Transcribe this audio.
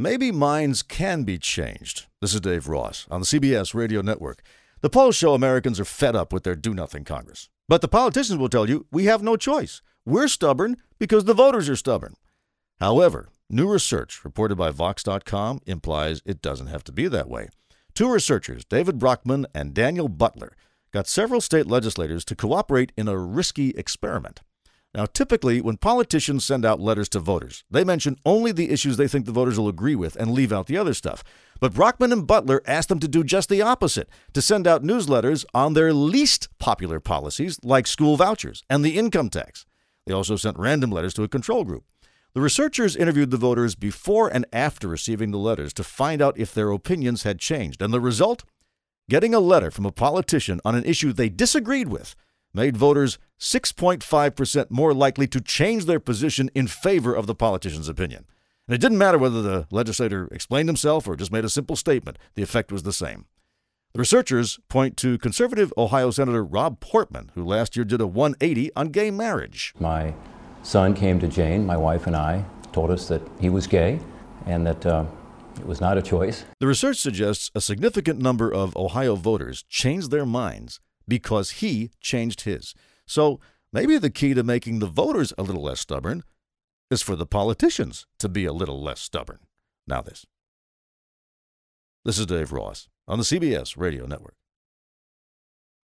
Maybe minds can be changed. This is Dave Ross on the CBS Radio Network. The polls show Americans are fed up with their do-nothing Congress. But the politicians will tell you we have no choice. We're stubborn because the voters are stubborn. However, new research reported by Vox.com implies it doesn't have to be that way. Two researchers, David Brockman and Daniel Butler, got several state legislators to cooperate in a risky experiment. Now, typically, when politicians send out letters to voters, they mention only the issues they think the voters will agree with and leave out the other stuff. But Brockman and Butler asked them to do just the opposite, to send out newsletters on their least popular policies, like school vouchers and the income tax. They also sent random letters to a control group. The researchers interviewed the voters before and after receiving the letters to find out if their opinions had changed. And the result? Getting a letter from a politician on an issue they disagreed with made voters 6.5% more likely to change their position in favor of the politician's opinion. And it didn't matter whether the legislator explained himself or just made a simple statement. The effect was the same. The researchers point to conservative Ohio Senator Rob Portman, who last year did a 180 on gay marriage. My son came to Jane, my wife and I, told us that he was gay and that it was not a choice. The research suggests a significant number of Ohio voters changed their minds because he changed his. So maybe the key to making the voters a little less stubborn is for the politicians to be a little less stubborn. Now this. This is Dave Ross on the CBS Radio Network.